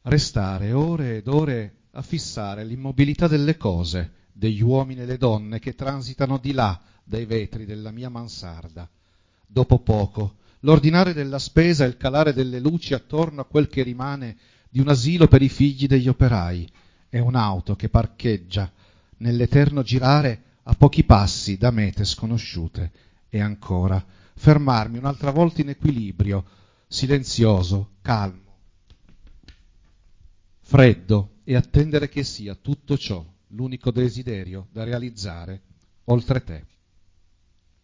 restare ore ed ore a fissare l'immobilità delle cose, degli uomini e le donne che transitano di là dai vetri della mia mansarda. Dopo poco, l'ordinare della spesa e il calare delle luci attorno a quel che rimane di un asilo per i figli degli operai e un'auto che parcheggia nell'eterno girare a pochi passi da mete sconosciute, e ancora fermarmi un'altra volta in equilibrio, silenzioso, calmo, freddo, e attendere che sia tutto ciò l'unico desiderio da realizzare oltre te.